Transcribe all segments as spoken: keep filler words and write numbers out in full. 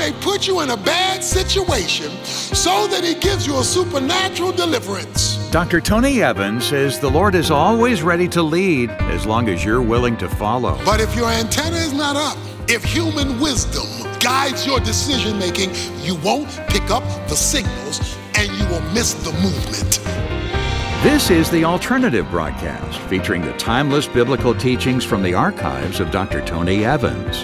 may put you in a bad situation so that he gives you a supernatural deliverance. Doctor Tony Evans says the Lord is always ready to lead as long as you're willing to follow. But if your antenna is not up, if human wisdom guides your decision making, you won't pick up the signals and you will miss the movement. This is The Alternative Broadcast, featuring the timeless biblical teachings from the archives of Doctor Tony Evans.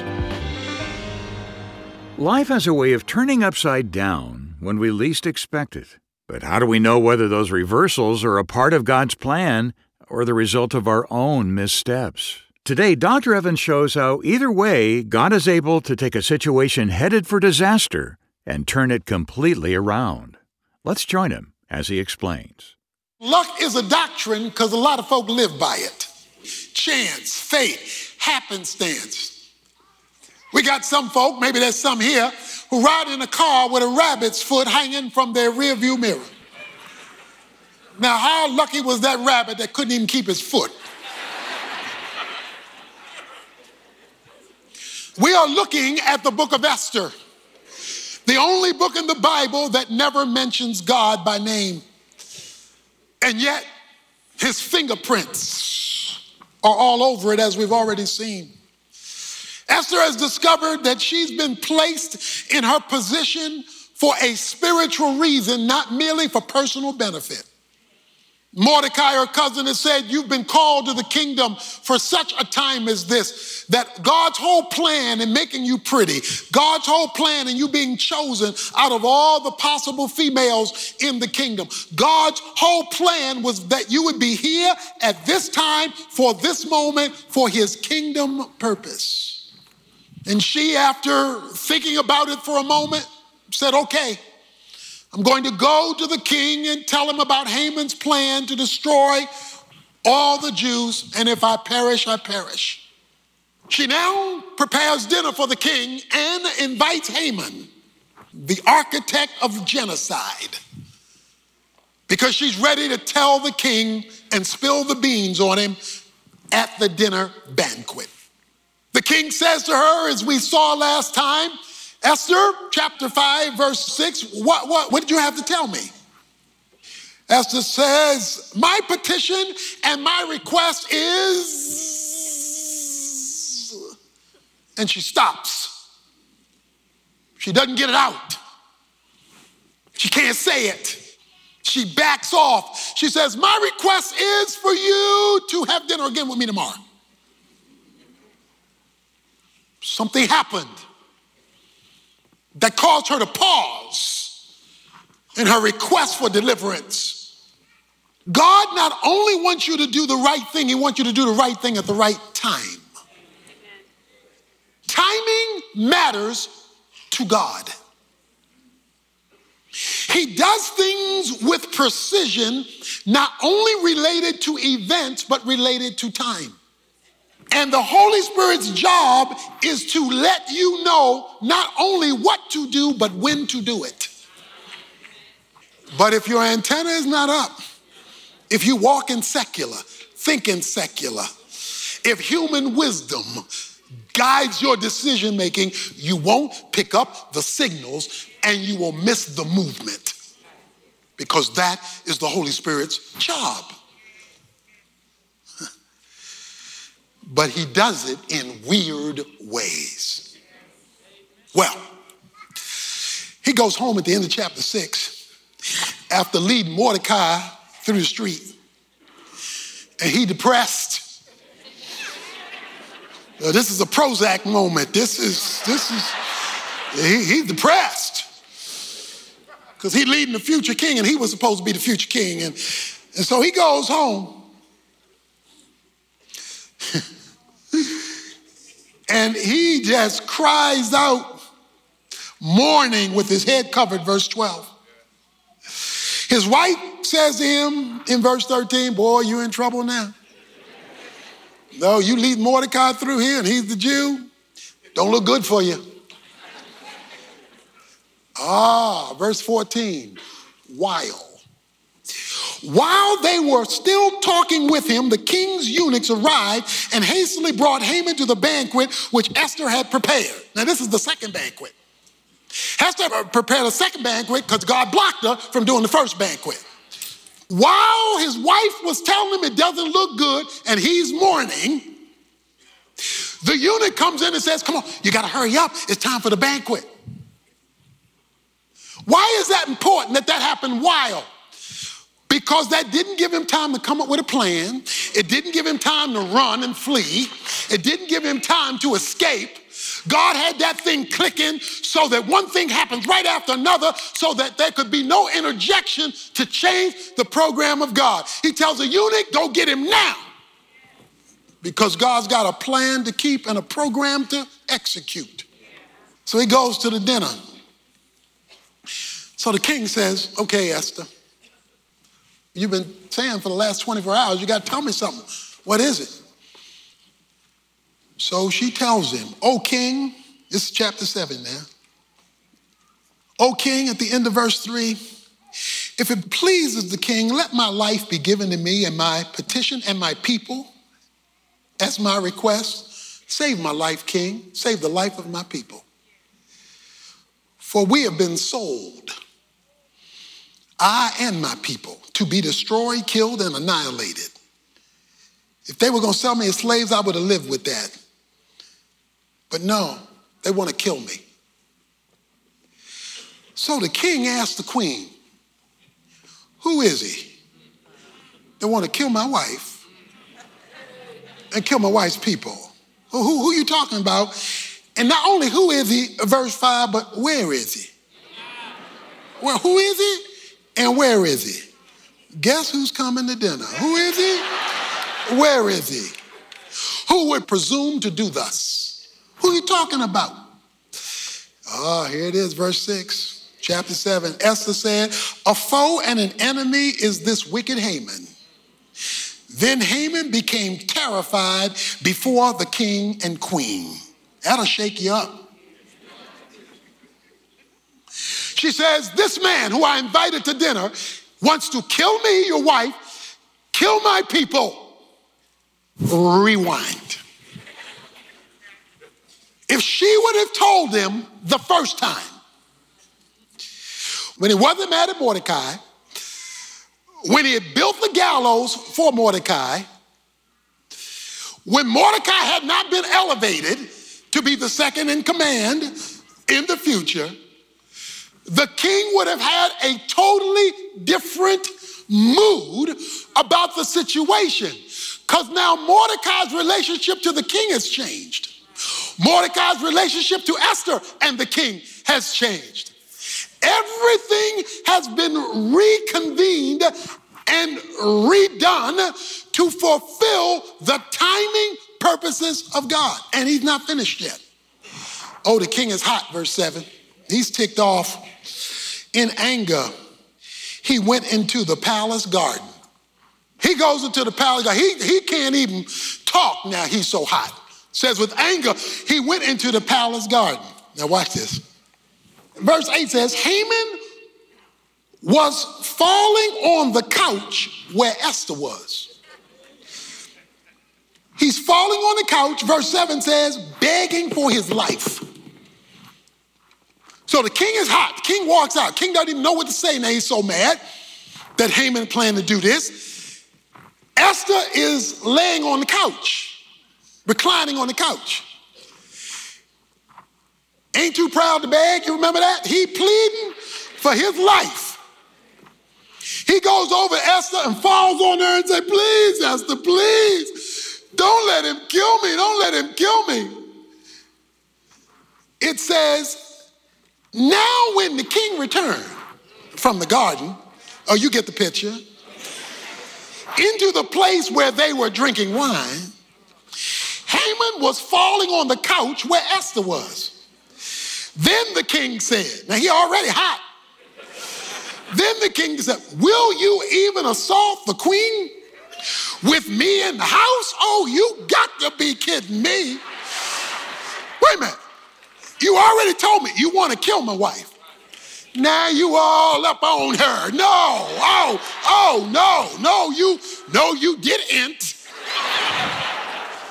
Life has a way of turning upside down when we least expect it. But how do we know whether those reversals are a part of God's plan or the result of our own missteps? Today, Doctor Evans shows how either way, God is able to take a situation headed for disaster and turn it completely around. Let's join him as he explains. Luck is a doctrine because a lot of folk live by it. Chance, fate, happenstance. We got some folk, maybe there's some here, who ride in a car with a rabbit's foot hanging from their rearview mirror. Now, how lucky was that rabbit that couldn't even keep his foot? We are looking at the book of Esther, the only book in the Bible that never mentions God by name. And yet, his fingerprints are all over it, as we've already seen. Esther has discovered that she's been placed in her position for a spiritual reason, not merely for personal benefit. Mordecai, her cousin, has said, you've been called to the kingdom for such a time as this, that God's whole plan in making you pretty, God's whole plan in you being chosen out of all the possible females in the kingdom, God's whole plan was that you would be here at this time, for this moment, for his kingdom purpose. And she, after thinking about it for a moment, said, okay, I'm going to go to the king and tell him about Haman's plan to destroy all the Jews, and if I perish, I perish. She now prepares dinner for the king and invites Haman, the architect of genocide, because she's ready to tell the king and spill the beans on him at the dinner banquet. The king says to her, as we saw last time, Esther, chapter five, verse six, what, what, what did you have to tell me? Esther says, my petition and my request is, and she stops. She doesn't get it out. She can't say it. She backs off. She says, my request is for you to have dinner again with me tomorrow. Something happened that caused her to pause in her request for deliverance. God not only wants you to do the right thing, he wants you to do the right thing at the right time. Amen. Timing matters to God. He does things with precision, not only related to events, but related to time. And the Holy Spirit's job is to let you know not only what to do, but when to do it. But if your antenna is not up, if you walk in secular, think in secular, if human wisdom guides your decision making, you won't pick up the signals and you will miss the movement, because that is the Holy Spirit's job. But he does it in weird ways. Well, he goes home at the end of chapter six after leading Mordecai through the street. And he depressed. Uh, this is a Prozac moment. This is, this is, he, he's depressed. Because he's leading the future king, and he was supposed to be the future king. And, and so he goes home. And he just cries out, mourning with his head covered, verse twelve. His wife says to him in verse thirteen, boy, you in trouble now. No, you lead Mordecai through here and he's the Jew. Don't look good for you. Ah, verse fourteen, while. While they were still talking with him, the king's eunuchs arrived and hastily brought Haman to the banquet which Esther had prepared. Now, this is the second banquet. Esther prepared a second banquet because God blocked her from doing the first banquet. While his wife was telling him it doesn't look good and he's mourning, the eunuch comes in and says, come on, you got to hurry up. It's time for the banquet. Why is that important that that happened while? Because that didn't give him time to come up with a plan. It didn't give him time to run and flee. It didn't give him time to escape. God had that thing clicking so that one thing happens right after another so that there could be no interjection to change the program of God. He tells the eunuch, go get him now. Because God's got a plan to keep and a program to execute. So he goes to the dinner. So the king says, okay, Esther, you've been saying for the last twenty-four hours, you got to tell me something. What is it? So she tells him, O king, this is chapter seven now. O king, at the end of verse three, if it pleases the king, let my life be given to me and my petition and my people as my request. Save my life, king. Save the life of my people. For we have been sold, I and my people, to be destroyed, killed, and annihilated. If they were going to sell me as slaves, I would have lived with that. But no, they want to kill me. So the king asked the queen, who is he? They want to kill my wife and kill my wife's people. Who, who, who are you talking about? And not only who is he, verse five, but where is he? Well, who is he and where is he? Guess who's coming to dinner? Who is he? Where is he? Who would presume to do thus? Who are you talking about? Oh, here it is, verse six, chapter seven. Esther said, a foe and an enemy is this wicked Haman. Then Haman became terrified before the king and queen. That'll shake you up. She says, this man who I invited to dinner wants to kill me, your wife, kill my people. Rewind. If she would have told him the first time, when he wasn't mad at Mordecai, when he had built the gallows for Mordecai, when Mordecai had not been elevated to be the second in command in the future, the king would have had a totally different mood about the situation. Because now Mordecai's relationship to the king has changed. Mordecai's relationship to Esther and the king has changed. Everything has been reconvened and redone to fulfill the timing purposes of God. And he's not finished yet. Oh, the king is hot, verse seven. He's ticked off. In anger, he went into the palace garden. He goes into the palace garden. He, he can't even talk now. He's so hot. Says with anger, he went into the palace garden. Now watch this. Verse eight says, Haman was falling on the couch where Esther was. He's falling on the couch, verse seven says, begging for his life. So the king is hot. The king walks out. King doesn't even know what to say. Now he's so mad that Haman planned to do this. Esther is laying on the couch, reclining on the couch. Ain't too proud to beg. You remember that? He pleading for his life. He goes over Esther and falls on her and says, please, Esther, please. Don't let him kill me. Don't let him kill me. It says, now when the king returned from the garden, oh, you get the picture, into the place where they were drinking wine, Haman was falling on the couch where Esther was. Then the king said, now he already hot. Then the king said, will you even assault the queen with me in the house? Oh, you got to be kidding me. Wait a minute. You already told me you want to kill my wife. Now you all up on her. No, oh, oh, no, no, you, no, you didn't.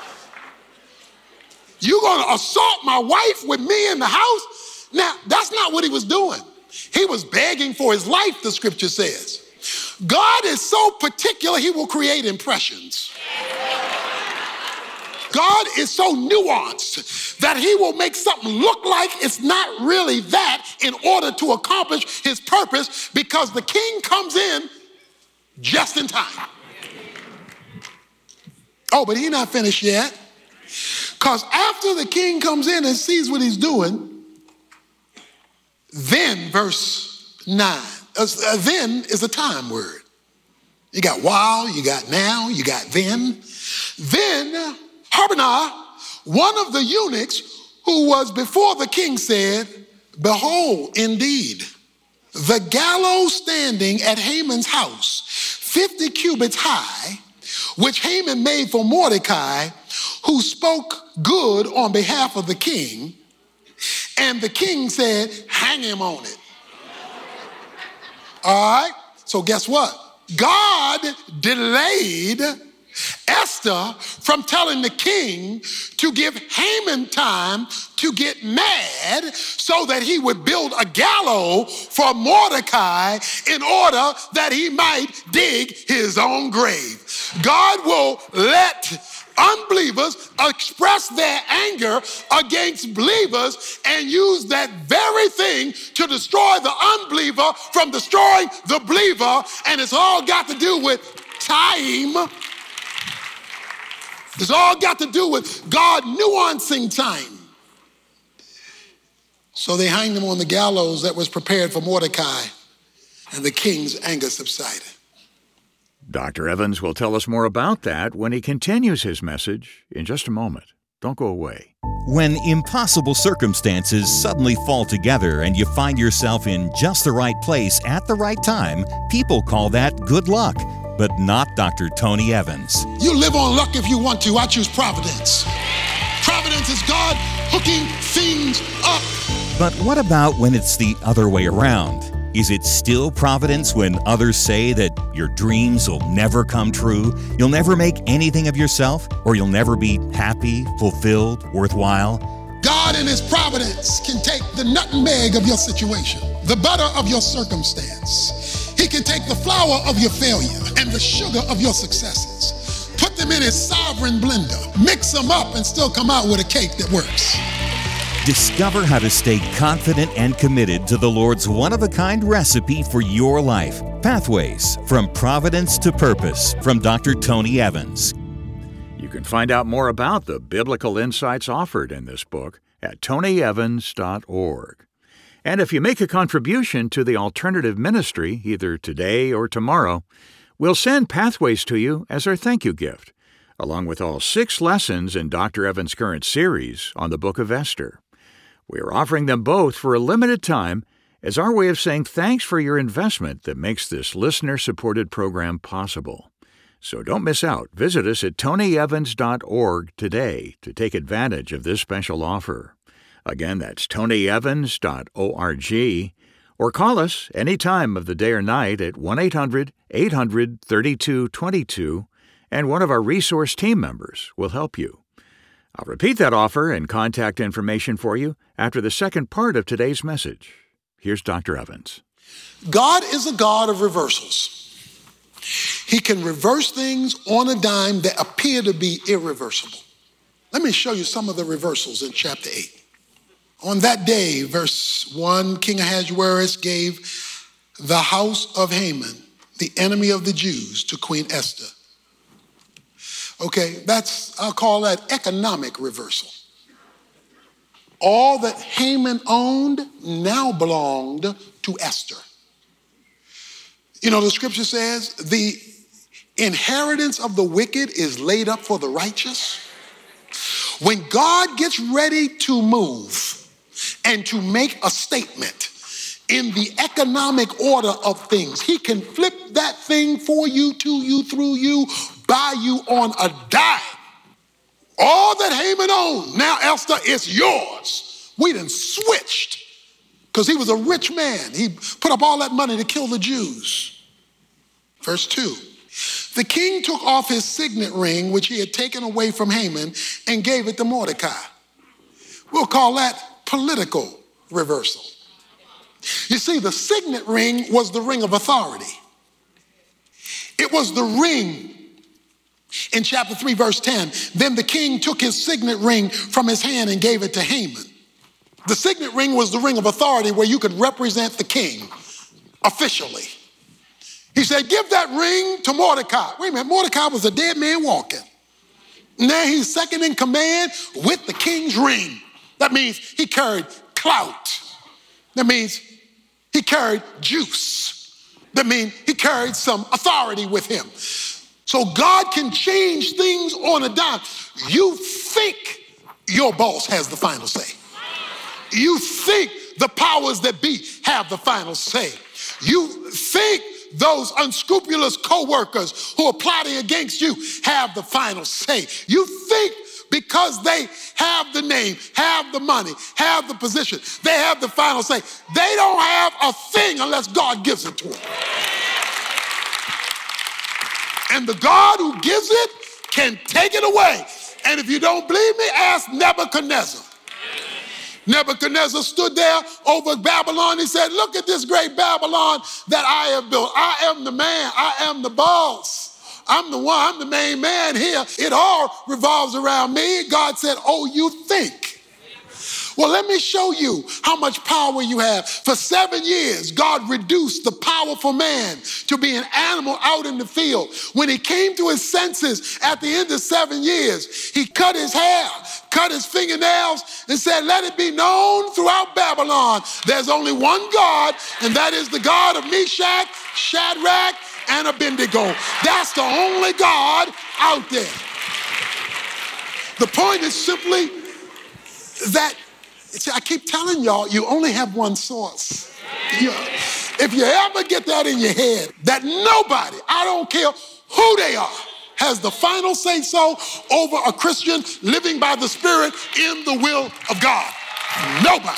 You gonna assault my wife with me in the house? Now, that's not what he was doing. He was begging for his life, the scripture says. God is so particular, he will create impressions. God is so nuanced that he will make something look like it's not really that in order to accomplish his purpose, because the king comes in just in time. Oh, but he's not finished yet. Because after the king comes in and sees what he's doing, then verse nine, uh, then is a time word. You got while, you got now, you got then. Then Harbonah, one of the eunuchs who was before the king, said, behold, indeed, the gallows standing at Haman's house, fifty cubits high, which Haman made for Mordecai, who spoke good on behalf of the king. And the king said, hang him on it. All right, so guess what? God delayed Esther from telling the king to give Haman time to get mad so that he would build a gallows for Mordecai in order that he might dig his own grave. God will let unbelievers express their anger against believers and use that very thing to destroy the unbeliever from destroying the believer, and it's all got to do with time. It's all got to do with God nuancing time. So they hanged him on the gallows that was prepared for Mordecai, and the king's anger subsided. Doctor Evans will tell us more about that when he continues his message in just a moment. Don't go away. When impossible circumstances suddenly fall together and you find yourself in just the right place at the right time, people call that good luck. But not Doctor Tony Evans. You live on luck if you want to. I choose providence. Providence is God hooking things up. But what about when it's the other way around? Is it still providence when others say that your dreams will never come true, you'll never make anything of yourself, or you'll never be happy, fulfilled, worthwhile? God in his providence can take the nutmeg of your situation, the butter of your circumstance. He can take the flour of your failure and the sugar of your successes, put them in his sovereign blender, mix them up, and still come out with a cake that works. Discover how to stay confident and committed to the Lord's one-of-a-kind recipe for your life. Pathways from Providence to Purpose from Doctor Tony Evans. You can find out more about the biblical insights offered in this book at tony evans dot org. And if you make a contribution to the alternative ministry, either today or tomorrow, we'll send Pathways to you as our thank you gift, along with all six lessons in Doctor Evans' current series on the book of Esther. We are offering them both for a limited time as our way of saying thanks for your investment that makes this listener-supported program possible. So don't miss out. Visit us at tony evans dot org today to take advantage of this special offer. Again, that's tony evans dot org, or call us any time of the day or night at one eight hundred eight hundred thirty-two twenty-two, and one of our resource team members will help you. I'll repeat that offer and contact information for you after the second part of today's message. Here's Doctor Evans. God is a God of reversals. He can reverse things on a dime that appear to be irreversible. Let me show you some of the reversals in chapter eight. On that day, verse one, King Ahasuerus gave the house of Haman, the enemy of the Jews, to Queen Esther. Okay, that's, I'll call that economic reversal. All that Haman owned now belonged to Esther. You know, the scripture says the inheritance of the wicked is laid up for the righteous. When God gets ready to move and to make a statement in the economic order of things, he can flip that thing for you, to you, through you, by you on a dime. All that Haman owned, now Esther, is yours. We done switched because he was a rich man. He put up all that money to kill the Jews. Verse two, the king took off his signet ring, which he had taken away from Haman, and gave it to Mordecai. We'll call that political reversal. You see, the signet ring was the ring of authority. It was the ring. In chapter three, verse ten, then the king took his signet ring from his hand and gave it to Haman. The signet ring was the ring of authority where you could represent the king officially. He said, give that ring to Mordecai. Wait a minute, Mordecai was a dead man walking. Now he's second in command with the king's ring. That means he carried clout. That means he carried juice. That means he carried some authority with him. So God can change things on a dime. You think your boss has the final say. You think the powers that be have the final say. You think those unscrupulous co-workers who are plotting against you have the final say. You think because they have the name, have the money, have the position, they have the final say. They don't have a thing unless God gives it to them. And the God who gives it can take it away. And if you don't believe me, ask Nebuchadnezzar. Nebuchadnezzar stood there over Babylon. He said, look at this great Babylon that I have built. I am the man. I am the boss. I'm the one. I'm the main man here. It all revolves around me. God said, oh, you think. Well, let me show you how much power you have. For seven years, God reduced the powerful man to be an animal out in the field. When he came to his senses at the end of seven years, he cut his hair, cut his fingernails, and said, let it be known throughout Babylon, there's only one God, and that is the God of Meshach, Shadrach, and Abednego. That's the only God out there. The point is simply that, see, I keep telling y'all, you only have one source. You, if you ever get that in your head, that nobody, I don't care who they are, has the final say so over a Christian living by the Spirit in the will of God. Nobody.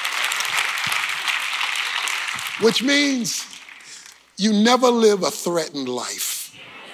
Which means you never live a threatened life.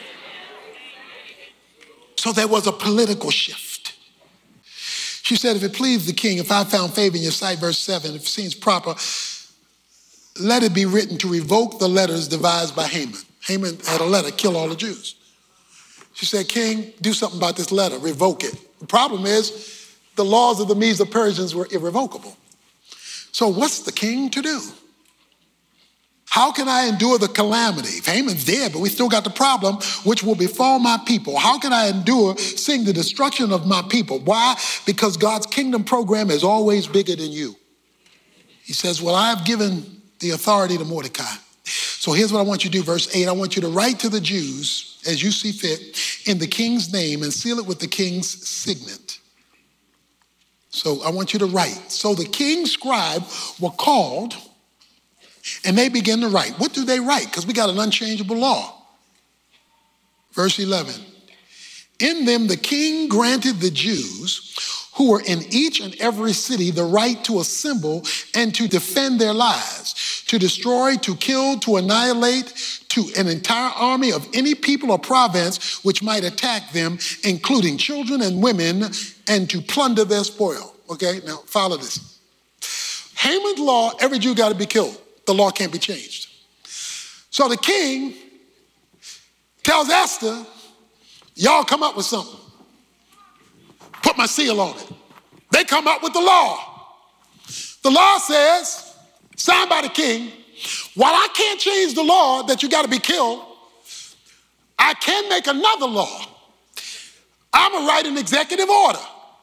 So there was a political shift. She said, if it please the king, if I found favor in your sight, verse seven, if it seems proper, let it be written to revoke the letters devised by Haman. Haman had a letter, kill all the Jews. She said, king, do something about this letter, revoke it. The problem is the laws of the Medes and Persians were irrevocable. So what's the king to do? How can I endure the calamity? Haman's dead, but we still got the problem, which will befall my people. How can I endure seeing the destruction of my people? Why? Because God's kingdom program is always bigger than you. He says, well, I have given the authority to Mordecai. So here's what I want you to do, verse eight. I want you to write to the Jews as you see fit in the king's name and seal it with the king's signet. So I want you to write. So the king's scribe were called, and they begin to write. What do they write? Because we got an unchangeable law. Verse eleven. In them the king granted the Jews who were in each and every city the right to assemble and to defend their lives, to destroy, to kill, to annihilate, to an entire army of any people or province which might attack them, including children and women, and to plunder their spoil. Okay, now follow this. Haman's law, every Jew got to be killed. The law can't be changed. So the king tells Esther, y'all come up with something. Put my seal on it. They come up with the law. The law says, signed by the king, while I can't change the law that you got to be killed, I can make another law. I'm going to write an executive order.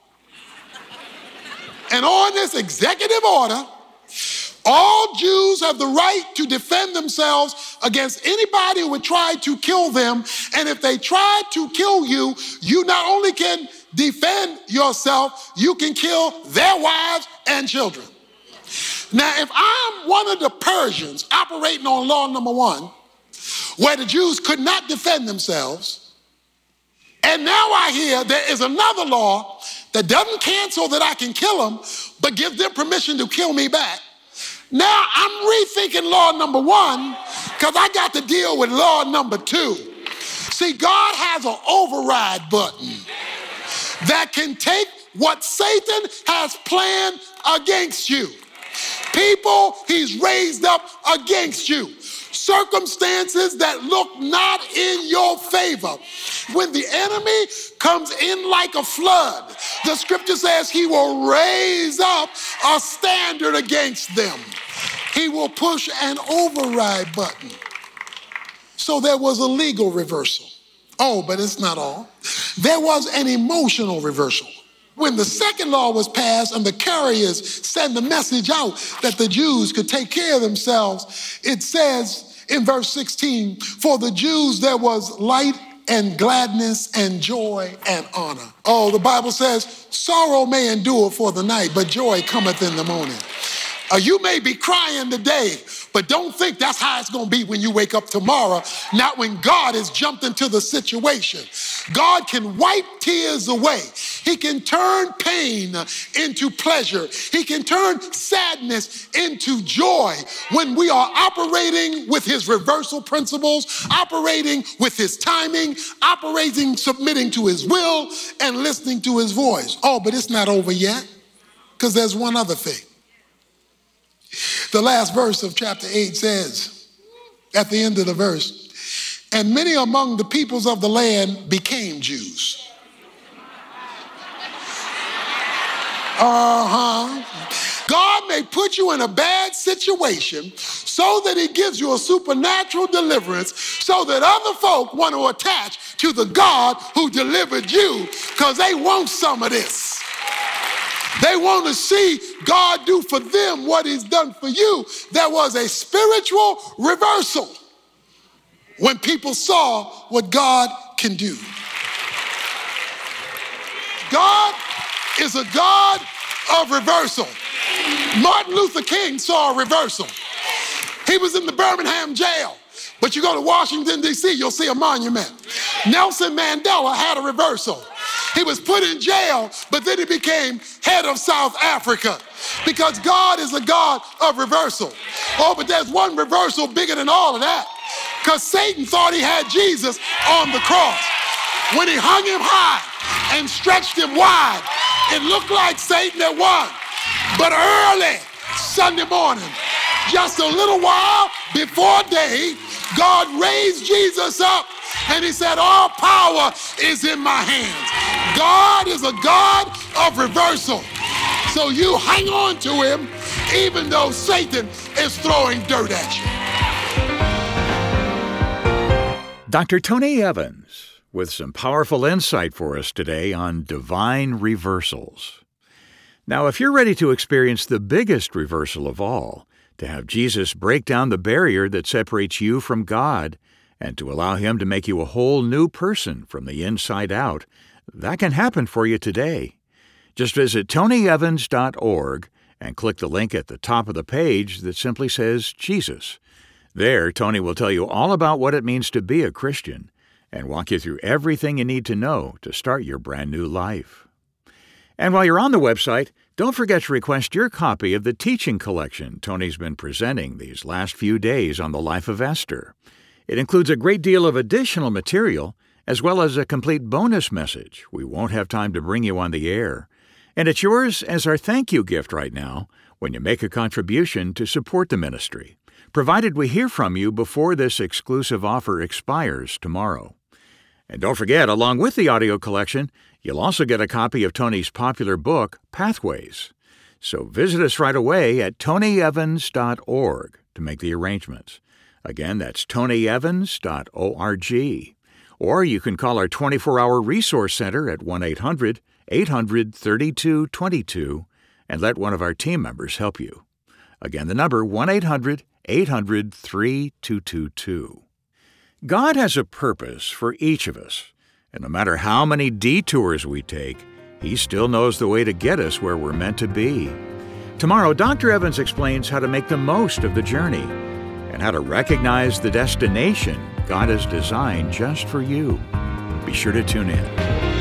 And on this executive order, all Jews have the right to defend themselves against anybody who would try to kill them. And if they try to kill you, you not only can defend yourself, you can kill their wives and children. Now, if I'm one of the Persians operating on law number one, where the Jews could not defend themselves, and now I hear there is another law that doesn't cancel that I can kill them, but gives them permission to kill me back. Now I'm rethinking law number one because I got to deal with law number two. See, God has an override button that can take what Satan has planned against you People he's raised up against you. Circumstances that look not in your favor. When the enemy comes in like a flood, the scripture says he will raise up a standard against them. He will push an override button. So there was a legal reversal. Oh, but it's not all. There was an emotional reversal. When the second law was passed and the carriers sent the message out that the Jews could take care of themselves, it says in verse sixteen, for the Jews there was light and gladness and joy and honor. Oh, the Bible says, sorrow may endure for the night, but joy cometh in the morning. Uh, you may be crying today, but don't think that's how it's going to be when you wake up tomorrow, not when God has jumped into the situation. God can wipe tears away. He can turn pain into pleasure. He can turn sadness into joy when we are operating with his reversal principles, operating with his timing, operating, submitting to his will, and listening to his voice. Oh, but it's not over yet, because there's one other thing. The last verse of chapter eight says, at the end of the verse, and many among the peoples of the land became Jews. Uh-huh. God may put you in a bad situation so that he gives you a supernatural deliverance so that other folk want to attach to the God who delivered you because they want some of this. They want to see God do for them what he's done for you. There was a spiritual reversal when people saw what God can do. God is a God of reversal. Martin Luther King saw a reversal. He was in the Birmingham jail, but you go to Washington, D C, you'll see a monument. Nelson Mandela had a reversal. He was put in jail, but then he became head of South Africa because God is a God of reversal. Oh, but there's one reversal bigger than all of that, because Satan thought he had Jesus on the cross. When he hung him high and stretched him wide, it looked like Satan had won. But early Sunday morning, just a little while before day, God raised Jesus up and he said, all power is in my hands. God is a God of reversal. So you hang on to him even though Satan is throwing dirt at you. Doctor Tony Evans with some powerful insight for us today on divine reversals. Now, if you're ready to experience the biggest reversal of all, to have Jesus break down the barrier that separates you from God, and to allow him to make you a whole new person from the inside out, that can happen for you today. Just visit tony evans dot org and click the link at the top of the page that simply says Jesus. There, Tony will tell you all about what it means to be a Christian and walk you through everything you need to know to start your brand new life. And while you're on the website, don't forget to request your copy of the teaching collection Tony's been presenting these last few days on the life of Esther. It includes a great deal of additional material, as well as a complete bonus message we won't have time to bring you on the air. And it's yours as our thank you gift right now when you make a contribution to support the ministry, provided we hear from you before this exclusive offer expires tomorrow. And don't forget, along with the audio collection, you'll also get a copy of Tony's popular book, Pathways. So visit us right away at tony evans dot org to make the arrangements. Again, that's tony evans dot org. Or you can call our twenty-four hour resource center at one eight hundred eight hundred thirty-two twenty-two and let one of our team members help you. Again, the number one eight hundred eight hundred thirty-two twenty-two. God has a purpose for each of us, and no matter how many detours we take, he still knows the way to get us where we're meant to be. Tomorrow, Doctor Evans explains how to make the most of the journey and how to recognize the destination God has designed just for you. Be sure to tune in.